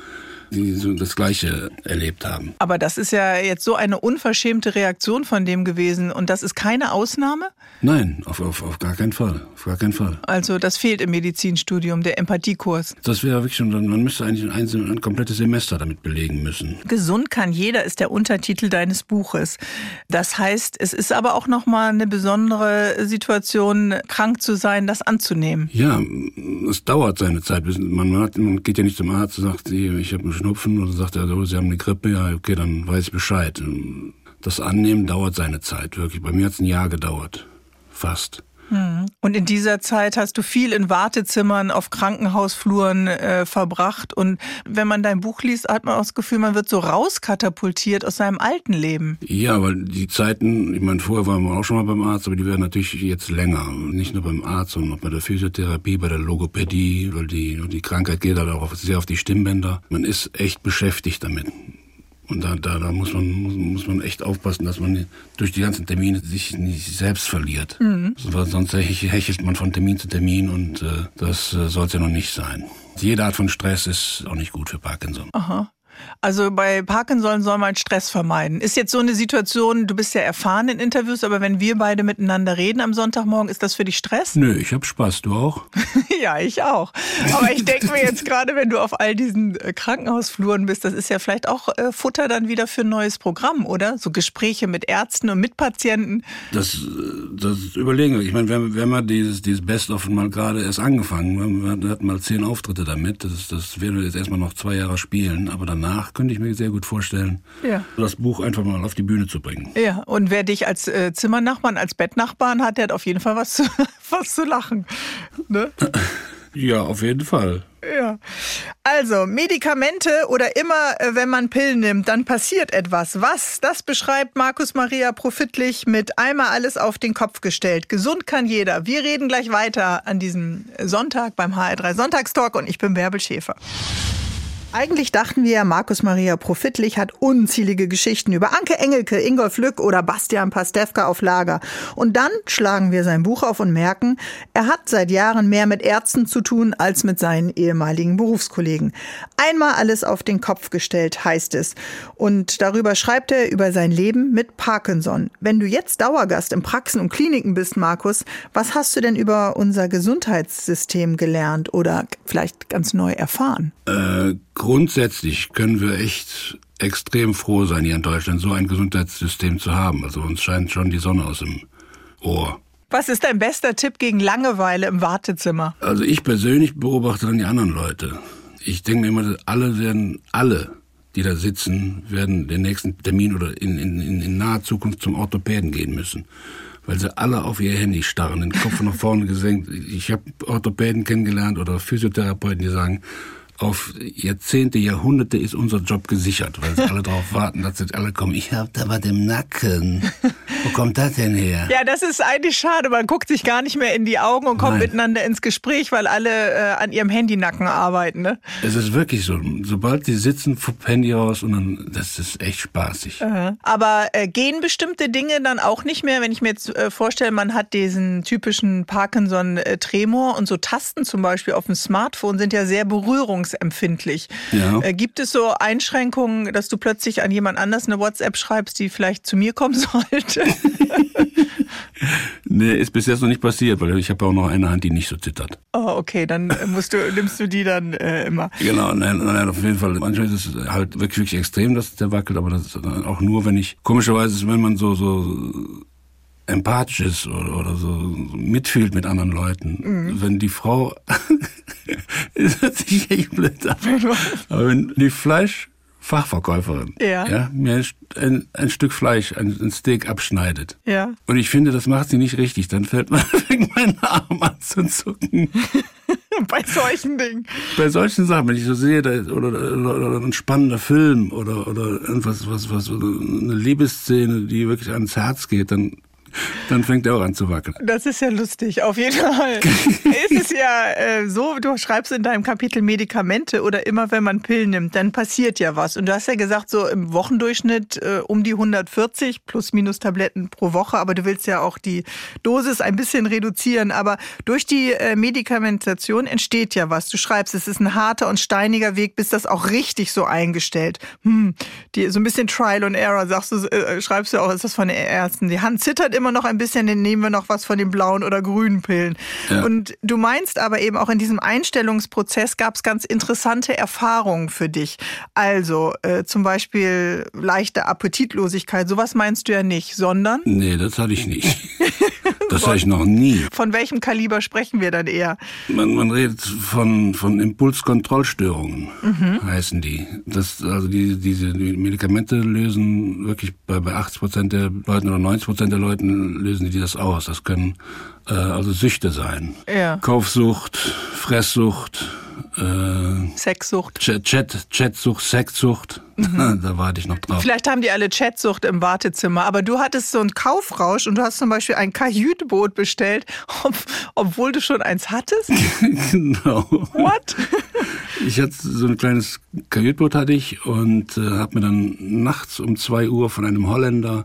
die so das Gleiche erlebt haben. Aber das ist ja jetzt so eine unverschämte Reaktion von dem gewesen und das ist keine Ausnahme? Nein, auf, auf, auf gar keinen Fall. Auf gar keinen Fall. Also das fehlt im Medizinstudium, der Empathiekurs. Das wäre wirklich schon, man müsste eigentlich ein, ein, ein komplettes Semester damit belegen müssen. Gesund kann jeder ist der Untertitel deines Buches. Das heißt, es ist aber auch nochmal eine besondere Situation, krank zu sein, das anzunehmen. Ja, es dauert seine Zeit. Man, hat, man geht ja nicht zum Arzt und sagt, ich habe einen Schnupfen oder sagt er, so, Sie haben eine Grippe, ja, okay, dann weiß ich Bescheid. Das Annehmen dauert seine Zeit, wirklich. Bei mir hat es ein Jahr gedauert, fast. Und in dieser Zeit hast du viel in Wartezimmern auf Krankenhausfluren äh, verbracht. Und wenn man dein Buch liest, hat man auch das Gefühl, man wird so rauskatapultiert aus seinem alten Leben. Ja, weil die Zeiten, ich meine, vorher waren wir auch schon mal beim Arzt, aber die werden natürlich jetzt länger. Nicht nur beim Arzt, sondern auch bei der Physiotherapie, bei der Logopädie, weil die, die Krankheit geht halt auch sehr auf die Stimmbänder. Man ist echt beschäftigt damit. Und da, da, da muss man, muss, muss man echt aufpassen, dass man durch die ganzen Termine sich nicht selbst verliert. Mhm. Sonst hechelt man von Termin zu Termin und äh, das äh, soll es ja noch nicht sein. Jede Art von Stress ist auch nicht gut für Parkinson. Aha. Also bei Parkinson soll man Stress vermeiden. Ist jetzt so eine Situation, du bist ja erfahren in Interviews, aber wenn wir beide miteinander reden am Sonntagmorgen, ist das für dich Stress? Nö, ich hab Spaß, du auch? Ja, ich auch. Aber ich denke mir jetzt gerade, wenn du auf all diesen Krankenhausfluren bist, das ist ja vielleicht auch äh, Futter dann wieder für ein neues Programm, oder? So Gespräche mit Ärzten und mit Patienten. Das, das überlegen wir. Ich meine, wir, wir haben ja dieses, dieses Best-of mal gerade erst angefangen. Wir hatten mal zehn Auftritte damit. Das, das werden wir jetzt erstmal noch zwei Jahre spielen, aber danach könnte ich mir sehr gut vorstellen, ja. das Buch einfach mal auf die Bühne zu bringen. Ja, und wer dich als äh, Zimmernachbarn, als Bettnachbarn hat, der hat auf jeden Fall was zu, was zu lachen. Ne? Ja, auf jeden Fall. Ja. Also, Medikamente oder immer, wenn man Pillen nimmt, dann passiert etwas. Was? Das beschreibt Markus Maria Profitlich mit Einmal alles auf den Kopf gestellt. Gesund kann jeder. Wir reden gleich weiter an diesem Sonntag beim H R drei Sonntagstalk und ich bin Bärbel Schäfer. Eigentlich dachten wir, Markus Maria Profitlich hat unzählige Geschichten über Anke Engelke, Ingolf Lück oder Bastian Pastewka auf Lager. Und dann schlagen wir sein Buch auf und merken, er hat seit Jahren mehr mit Ärzten zu tun als mit seinen ehemaligen Berufskollegen. Einmal alles auf den Kopf gestellt, heißt es. Und darüber schreibt er über sein Leben mit Parkinson. Wenn du jetzt Dauergast in Praxen und Kliniken bist, Markus, was hast du denn über unser Gesundheitssystem gelernt oder vielleicht ganz neu erfahren? Äh, grundsätzlich können wir echt extrem froh sein, hier in Deutschland so ein Gesundheitssystem zu haben. Also uns scheint schon die Sonne aus dem Ohr. Was ist dein bester Tipp gegen Langeweile im Wartezimmer? Also ich persönlich beobachte dann die anderen Leute. Ich denke mir immer, alle werden, alle, die da sitzen, werden den nächsten Termin oder in, in, in naher Zukunft zum Orthopäden gehen müssen. Weil sie alle auf ihr Handy starren, den Kopf nach vorne gesenkt. Ich habe Orthopäden kennengelernt oder Physiotherapeuten, die sagen, auf Jahrzehnte, Jahrhunderte ist unser Job gesichert, weil sie alle darauf warten, dass sie alle kommen. Ich hab da was im Nacken. Wo kommt das denn her? Ja, das ist eigentlich schade. Man guckt sich gar nicht mehr in die Augen und kommt Nein. miteinander ins Gespräch, weil alle äh, an ihrem Handynacken arbeiten. Ne? Es ist wirklich so. Sobald sie sitzen, fupp Handy raus und dann, das ist echt spaßig. Aha. Aber äh, gehen bestimmte Dinge dann auch nicht mehr? Wenn ich mir jetzt äh, vorstelle, man hat diesen typischen Parkinson-Tremor und so Tasten zum Beispiel auf dem Smartphone sind ja sehr berührungsempfindlich. Ja. Äh, gibt es so Einschränkungen, dass du plötzlich an jemand anders eine WhatsApp schreibst, die vielleicht zu mir kommen sollte? Nee, ist bis jetzt noch nicht passiert, weil ich habe auch noch eine Hand, die nicht so zittert. Oh, okay, dann musst du, nimmst du die dann äh, immer. Genau, nein, nein, auf jeden Fall. Manchmal ist es halt wirklich, wirklich extrem, dass der wackelt, aber das ist auch nur, wenn ich, komischerweise ist, wenn man so, so empathisch ist oder, oder so mitfühlt mit anderen Leuten. Mhm. Wenn die Frau, das hört sich echt blöd an, aber wenn die Fleischfachverkäuferin ja. Ja, mir ein, ein Stück Fleisch, ein, ein Steak abschneidet ja. und ich finde, das macht sie nicht richtig, dann fällt man wegen meinen Arm an zu zucken. Bei solchen Dingen. Bei solchen Sachen, wenn ich so sehe, da, oder, oder, oder ein spannender Film oder, oder irgendwas, was, was, oder eine Liebesszene, die wirklich ans Herz geht, dann dann fängt er auch an zu wackeln. Das ist ja lustig, auf jeden Fall. ist es ja äh, so, du schreibst in deinem Kapitel Medikamente oder immer wenn man Pillen nimmt, dann passiert ja was. Und du hast ja gesagt, so im Wochendurchschnitt äh, um die hundertvierzig plus minus Tabletten pro Woche, aber du willst ja auch die Dosis ein bisschen reduzieren. Aber durch die äh, Medikamentation entsteht ja was. Du schreibst, es ist ein harter und steiniger Weg, bis das auch richtig so eingestellt. Hm, die, so ein bisschen Trial and Error, sagst du, äh, schreibst du auch, ist das von den Ärzten. Die Hand zittert immer noch ein bisschen, dann nehmen wir noch was von den blauen oder grünen Pillen. Ja. Und du meinst aber eben auch in diesem Einstellungsprozess gab es ganz interessante Erfahrungen für dich. Also äh, zum Beispiel leichte Appetitlosigkeit, sowas meinst du ja nicht, sondern? Nee, das hatte ich nicht. Das hatte ich noch nie. Von welchem Kaliber sprechen wir dann eher? Man, man redet von, von Impulskontrollstörungen, mhm. heißen die. Das, also die, diese die Medikamente lösen wirklich bei, bei achtzig Prozent der Leuten oder neunzig Prozent der Leuten lösen die das aus. Das können äh, also Süchte sein. Ja. Kaufsucht, Fresssucht, äh, Sexsucht. Chat, Chat, Chatsucht, Sexsucht. Mhm. Da warte ich noch drauf. Vielleicht haben die alle Chatsucht im Wartezimmer, aber du hattest so einen Kaufrausch und du hast zum Beispiel ein Kajütboot bestellt, ob, obwohl du schon eins hattest? Genau. What? Ich hatte so ein kleines Kajütboot hatte ich und äh, habe mir dann nachts um zwei Uhr von einem Holländer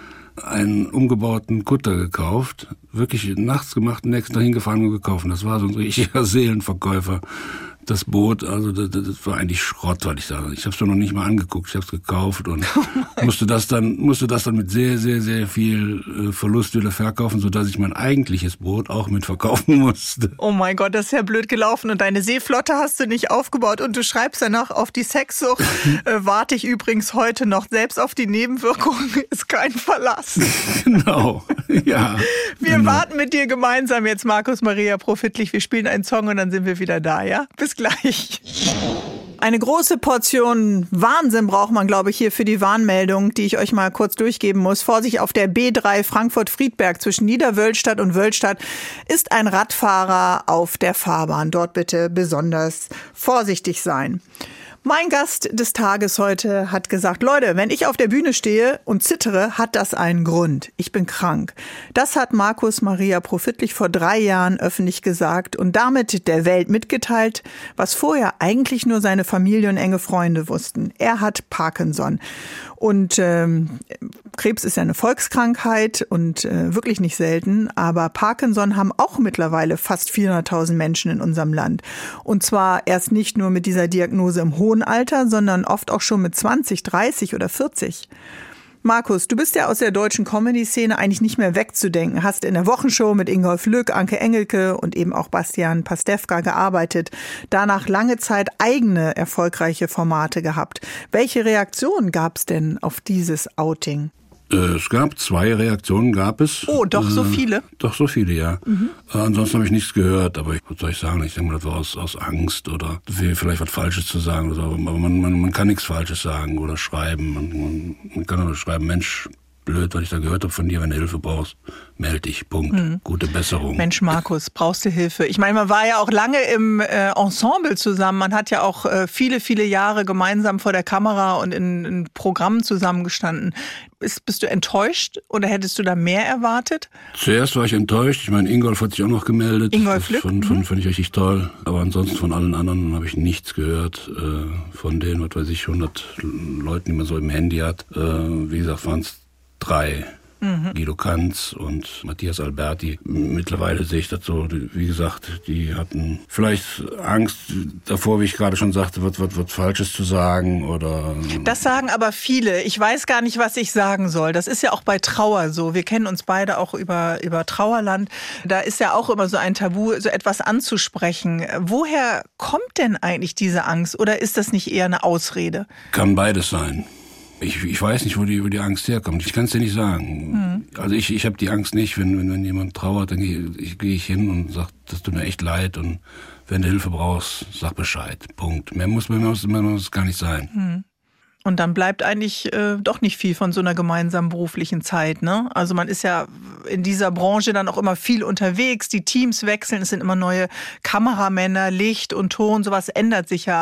einen umgebauten Kutter gekauft, wirklich nachts gemacht, nächsten Tag hingefahren und gekauft. Das war so ein richtiger Seelenverkäufer. Das Boot, also das, das war eigentlich Schrott, weil ich sage. Ich habe es doch noch nicht mal angeguckt, ich habe es gekauft und oh musste das dann musste das dann mit sehr, sehr, sehr viel äh, Verlust wieder verkaufen, sodass ich mein eigentliches Boot auch mit verkaufen musste. Oh mein Gott, das ist ja blöd gelaufen und deine Seeflotte hast du nicht aufgebaut und du schreibst danach, auf die Sexsucht äh, warte ich übrigens heute noch. Selbst auf die Nebenwirkungen ist kein Verlass. Genau, ja. Wir genau. warten mit dir gemeinsam jetzt, Markus Maria Profitlich. Wir spielen einen Song und dann sind wir wieder da, ja? Bis gleich. Eine große Portion Wahnsinn braucht man, glaube ich, hier für die Warnmeldung, die ich euch mal kurz durchgeben muss. Vorsicht, auf der B drei Frankfurt-Friedberg zwischen Niederwölstadt und Wölstadt ist ein Radfahrer auf der Fahrbahn. Dort bitte besonders vorsichtig sein. Mein Gast des Tages heute hat gesagt, Leute, wenn ich auf der Bühne stehe und zittere, hat das einen Grund. Ich bin krank. Das hat Markus Maria Profitlich vor drei Jahren öffentlich gesagt und damit der Welt mitgeteilt, was vorher eigentlich nur seine Familie und enge Freunde wussten. Er hat Parkinson. Und ähm, Krebs ist ja eine Volkskrankheit und äh, wirklich nicht selten. Aber Parkinson haben auch mittlerweile fast vierhunderttausend Menschen in unserem Land. Und zwar erst nicht nur mit dieser Diagnose im hohen Alter, sondern oft auch schon mit zwanzig, dreißig oder vierzig. Markus, du bist ja aus der deutschen Comedy-Szene eigentlich nicht mehr wegzudenken. Hast in der Wochenshow mit Ingolf Lück, Anke Engelke und eben auch Bastian Pastewka gearbeitet. Danach lange Zeit eigene erfolgreiche Formate gehabt. Welche Reaktionen gab es denn auf dieses Outing? Es gab zwei Reaktionen, gab es. Oh, doch so viele? Äh, doch so viele, ja. Mhm. Äh, ansonsten habe ich nichts gehört, aber ich, was soll ich sagen? Ich denke mal, das war aus, aus Angst oder vielleicht was Falsches zu sagen oder so. Aber man, man, man kann nichts Falsches sagen oder schreiben. Man, man, man kann nur schreiben, Mensch, blöd, was ich da gehört habe von dir, wenn du Hilfe brauchst, melde dich, Punkt. Hm. Gute Besserung. Mensch, Markus, brauchst du Hilfe? Ich meine, man war ja auch lange im äh, Ensemble zusammen. Man hat ja auch äh, viele, viele Jahre gemeinsam vor der Kamera und in, in Programmen zusammengestanden. Ist, bist du enttäuscht oder hättest du da mehr erwartet? Zuerst war ich enttäuscht. Ich meine, Ingolf hat sich auch noch gemeldet. Ingolf Lück? Von, von, fand ich richtig toll. Aber ansonsten von allen anderen habe ich nichts gehört. Äh, von den, was weiß ich, hundert Leuten, die man so im Handy hat. Äh, wie gesagt, waren es drei. Mhm. Guido Kanz und Matthias Alberti. Mittlerweile sehe ich das so, wie gesagt, die hatten vielleicht Angst davor, wie ich gerade schon sagte, was, was, was Falsches zu sagen oder... Das sagen aber viele. Ich weiß gar nicht, was ich sagen soll. Das ist ja auch bei Trauer so. Wir kennen uns beide auch über, über Trauerland. Da ist ja auch immer so ein Tabu, so etwas anzusprechen. Woher kommt denn eigentlich diese Angst oder ist das nicht eher eine Ausrede? Kann beides sein. Ich, ich weiß nicht, wo die, wo die Angst herkommt. Ich kann es dir nicht sagen. Mhm. Also ich, ich habe die Angst nicht, wenn, wenn, wenn jemand trauert, dann gehe ich, geh ich hin und sage, das tut mir echt leid und wenn du Hilfe brauchst, sag Bescheid. Punkt. Mehr muss, mehr muss, mehr muss es gar nicht sein. Mhm. Und dann bleibt eigentlich äh, doch nicht viel von so einer gemeinsamen beruflichen Zeit, ne? Also man ist ja in dieser Branche dann auch immer viel unterwegs, die Teams wechseln, es sind immer neue Kameramänner, Licht und Ton, sowas ändert sich ja, aber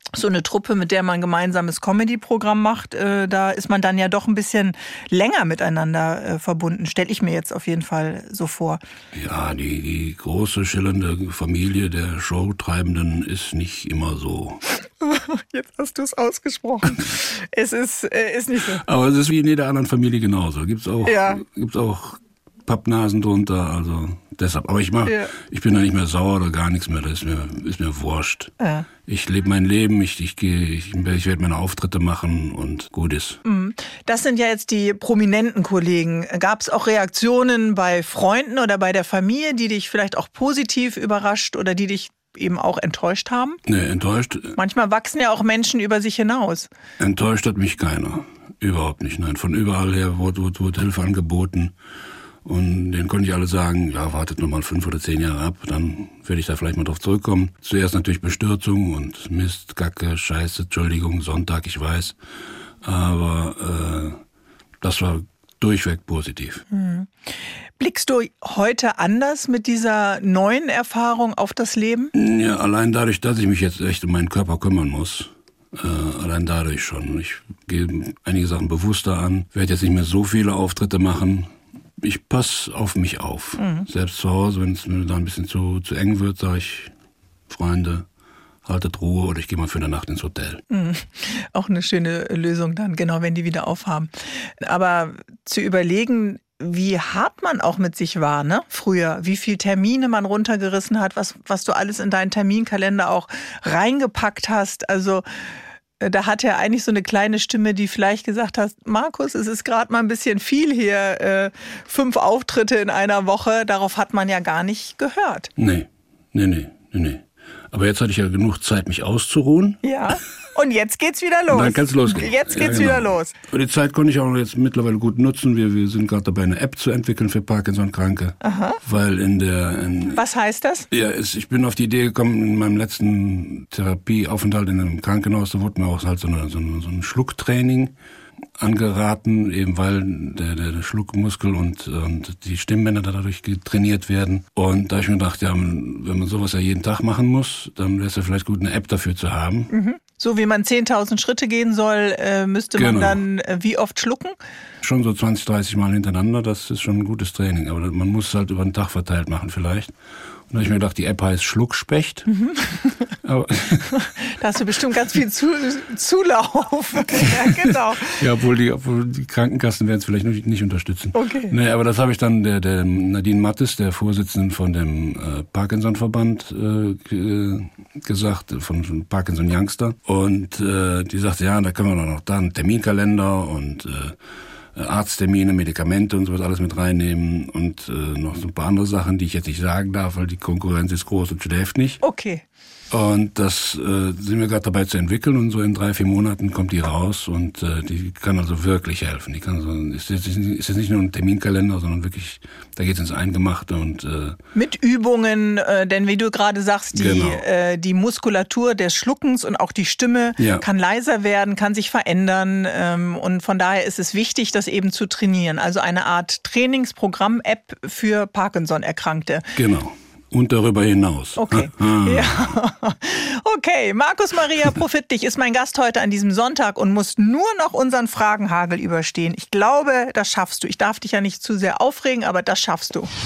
so eine Truppe, mit der man ein gemeinsames Comedy-Programm macht, äh, da ist man dann ja doch ein bisschen länger miteinander äh, verbunden, stelle ich mir jetzt auf jeden Fall so vor. Ja, die, die große, schillernde Familie der Showtreibenden ist nicht immer so. Jetzt hast du es ausgesprochen. Es ist, äh, ist nicht so. Aber es ist wie in jeder anderen Familie genauso. Gibt's auch, ja. gibt's auch Pappnasen drunter, also deshalb. Aber ich mach, ja. ich bin da nicht mehr sauer oder gar nichts mehr, das ist mir, ist mir wurscht. Ja. Ich lebe mein Leben, ich, ich, ich, ich werde meine Auftritte machen und gut ist. Das sind ja jetzt die prominenten Kollegen. Gab es auch Reaktionen bei Freunden oder bei der Familie, die dich vielleicht auch positiv überrascht oder die dich eben auch enttäuscht haben? Nee, enttäuscht. Manchmal wachsen ja auch Menschen über sich hinaus. Enttäuscht hat mich keiner. Überhaupt nicht, nein. Von überall her wurde, wurde, wurde Hilfe angeboten. Und denen konnte ich alle sagen, ja, wartet noch mal fünf oder zehn Jahre ab, dann werde ich da vielleicht mal drauf zurückkommen. Zuerst natürlich Bestürzung und Mist, Kacke, Scheiße, Entschuldigung, Sonntag, ich weiß. Aber äh, das war durchweg positiv. Hm. Blickst du heute anders mit dieser neuen Erfahrung auf das Leben? Ja, allein dadurch, dass ich mich jetzt echt um meinen Körper kümmern muss. Äh, allein dadurch schon. Ich gehe einige Sachen bewusster an, werde jetzt nicht mehr so viele Auftritte machen. Ich passe auf mich auf. Mhm. Selbst zu Hause, wenn es mir da ein bisschen zu, zu eng wird, sage ich, Freunde, haltet Ruhe oder ich gehe mal für eine Nacht ins Hotel. Mhm. Auch eine schöne Lösung dann, genau, wenn die wieder aufhaben. Aber zu überlegen, wie hart man auch mit sich war, ne? Früher, wie viel Termine man runtergerissen hat, was, was du alles in deinen Terminkalender auch reingepackt hast. Also da hat er eigentlich so eine kleine Stimme, die vielleicht gesagt hat, Markus, es ist gerade mal ein bisschen viel hier, äh, fünf Auftritte in einer Woche, darauf hat man ja gar nicht gehört. Nee, nee, nee, nee, nee. Aber jetzt hatte ich ja genug Zeit, mich auszuruhen. Ja, und jetzt geht's wieder los. Dann kann's losgehen. Jetzt geht's ja, genau. wieder los. Und die Zeit konnte ich auch jetzt mittlerweile gut nutzen. Wir, wir sind gerade dabei, eine App zu entwickeln für Parkinson-Kranke. Aha. Weil in der... In, Was heißt das? Ja, es, ich bin auf die Idee gekommen, in meinem letzten Therapieaufenthalt in einem Krankenhaus, da wurde mir auch halt so, eine, so, eine, so ein Schlucktraining angeraten, eben weil der, der, der Schluckmuskel und, und die Stimmbänder dadurch trainiert werden. Und da habe ich mir gedacht, ja, wenn man sowas ja jeden Tag machen muss, dann wäre es ja vielleicht gut, eine App dafür zu haben. Mhm. So wie man zehntausend Schritte gehen soll, äh, müsste man genau. dann äh, wie oft schlucken? Schon so zwanzig, dreißig Mal hintereinander, das ist schon ein gutes Training. Aber man muss es halt über den Tag verteilt machen vielleicht. Und da habe ich mir gedacht, die App heißt Schluckspecht. Mhm. Aber da hast du bestimmt ganz viel zu, Zulauf. Ja, genau. Ja, obwohl die, obwohl die Krankenkassen werden es vielleicht nicht, nicht unterstützen. Okay. Nee, aber das habe ich dann der, der Nadine Mattes, der Vorsitzenden von dem äh, Parkinson-Verband, äh, gesagt, von, von Parkinson Youngster. Und äh, die sagte, ja, da können wir doch noch da einen Terminkalender und äh, Arzttermine, Medikamente und sowas alles mit reinnehmen und äh, noch so ein paar andere Sachen, die ich jetzt nicht sagen darf, weil die Konkurrenz ist groß und schläft nicht. Okay. Und das äh, sind wir gerade dabei zu entwickeln und so in drei, vier Monaten kommt die raus und äh, die kann also wirklich helfen. Die kann so, ist jetzt, ist jetzt nicht nur ein Terminkalender, sondern wirklich, da geht's ins Eingemachte und äh, mit Übungen, äh, denn wie du gerade sagst, die genau. äh, die Muskulatur des Schluckens und auch die Stimme ja. kann leiser werden, kann sich verändern ähm, und von daher ist es wichtig, das eben zu trainieren. Also eine Art Trainingsprogramm-App für Parkinson-Erkrankte. Genau. Und darüber hinaus. Okay. ja. Okay, Markus Maria Profitlich ist mein Gast heute an diesem Sonntag und muss nur noch unseren Fragenhagel überstehen. Ich glaube, das schaffst du. Ich darf dich ja nicht zu sehr aufregen, aber das schaffst du.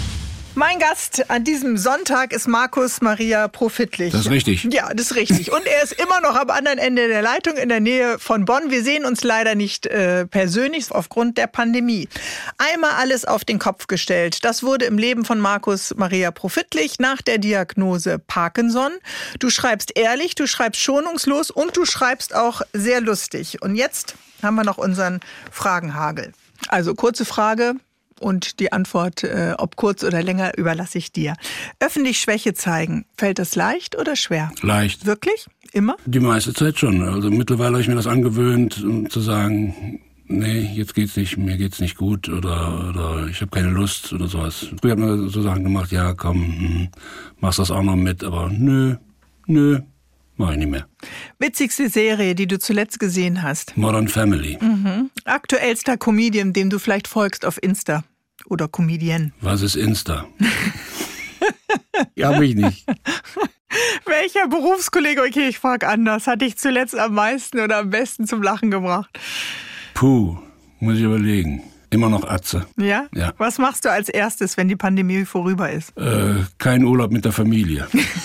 Mein Gast an diesem Sonntag ist Markus Maria Profitlich. Das ist richtig. Ja, das ist richtig. Und er ist immer noch am anderen Ende der Leitung in der Nähe von Bonn. Wir sehen uns leider nicht äh, persönlich aufgrund der Pandemie. Einmal alles auf den Kopf gestellt. Das wurde im Leben von Markus Maria Profitlich nach der Diagnose Parkinson. Du schreibst ehrlich, du schreibst schonungslos und du schreibst auch sehr lustig. Und jetzt haben wir noch unseren Fragenhagel. Also kurze Frage. Und die Antwort, äh, ob kurz oder länger, überlasse ich dir. Öffentlich Schwäche zeigen, fällt das leicht oder schwer? Leicht. Wirklich? Immer? Die meiste Zeit schon. Also mittlerweile habe ich mir das angewöhnt, um zu sagen, nee, jetzt geht's nicht, mir geht's nicht gut oder, oder ich habe keine Lust oder sowas. Früher habe ich so Sachen gemacht, ja komm, hm, machst das auch noch mit, aber nö, nö. Mach ich nicht mehr. Witzigste Serie, die du zuletzt gesehen hast? Modern Family. Mhm. Aktuellster Comedian, dem du vielleicht folgst auf Insta oder Comedian? Was ist Insta? Ja, hab ich nicht. Welcher Berufskollege, okay, ich frage anders, hat dich zuletzt am meisten oder am besten zum Lachen gebracht? Puh, muss ich überlegen. Immer noch Atze. Ja? Ja. Was machst du als erstes, wenn die Pandemie vorüber ist? Äh, kein Urlaub mit der Familie.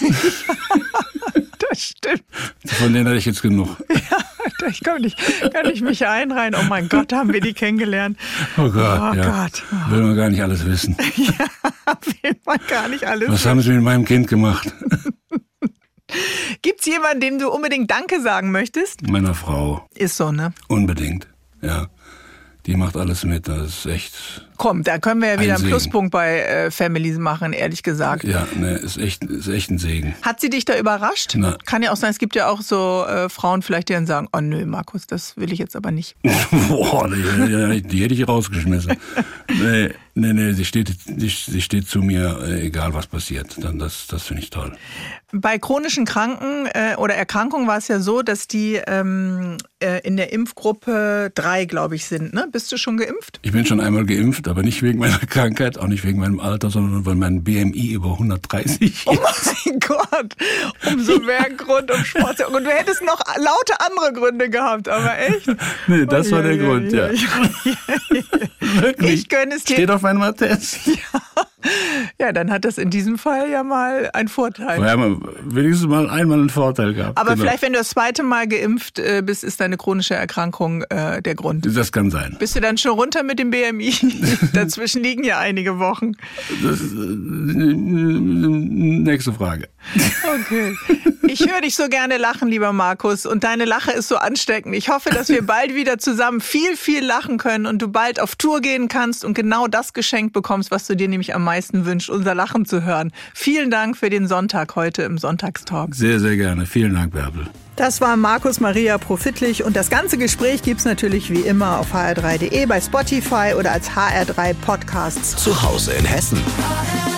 Das stimmt. Von denen hatte ich jetzt genug. Ja, ich kann nicht, kann ich mich einreihen. Oh mein Gott, haben wir die kennengelernt. Oh Gott, oh ja. Gott. Will man gar nicht alles wissen. Ja, will man gar nicht alles Was wissen. haben Sie mit meinem Kind gemacht? Gibt's jemanden, dem du unbedingt Danke sagen möchtest? Meiner Frau. Ist so, ne? Unbedingt, ja. Die macht alles mit, das ist echt... Komm, da können wir ja wieder Ein einen Segen. Pluspunkt bei äh, Families machen, ehrlich gesagt. Ja, ne, ist echt, ist echt ein Segen. Hat sie dich da überrascht? Na. Kann ja auch sein, es gibt ja auch so äh, Frauen vielleicht, die dann sagen, oh nö, Markus, das will ich jetzt aber nicht. Boah, die, die hätte ich rausgeschmissen. Nee, nee, nee, sie steht, sie, sie steht zu mir, äh, egal was passiert. Dann das, das finde ich toll. Bei chronischen Kranken äh, oder Erkrankungen war es ja so, dass die ähm, äh, in der Impfgruppe drei, glaube ich, sind. Ne? Bist du schon geimpft? Ich bin schon einmal geimpft, aber nicht wegen meiner Krankheit, auch nicht wegen meinem Alter, sondern weil mein B M I über hundertdreißig ist. Oh mein Gott, umso mehr Grund, um Sport zu... Und du hättest noch lauter andere Gründe gehabt, aber echt? Nee, das Oh, war ja, der ja, Grund, ja. ja, ja. Wirklich. Ich gönne es dir. Steht auf meinem Attest. Ja, dann hat das in diesem Fall ja mal einen Vorteil. Wir haben wenigstens mal einmal einen Vorteil gehabt. Aber genau. vielleicht, wenn du das zweite Mal geimpft äh, bist, ist deine chronische Erkrankung äh, der Grund. Das kann sein. Bist du dann schon runter mit dem B M I? Dazwischen liegen ja einige Wochen. Das ist, äh, nächste Frage. Okay. Ich höre dich so gerne lachen, lieber Markus. Und deine Lache ist so ansteckend. Ich hoffe, dass wir bald wieder zusammen viel, viel lachen können und du bald auf Tour gehen kannst und genau das geschenkt bekommst, was du dir nämlich am meisten wünschst, unser Lachen zu hören. Vielen Dank für den Sonntag heute im Sonntagstalk. Sehr, sehr gerne. Vielen Dank, Bärbel. Das war Markus Maria Profitlich und das ganze Gespräch gibt's natürlich wie immer auf h r drei punkt d e, bei Spotify oder als H R drei Podcasts. Zu Hause in Hessen.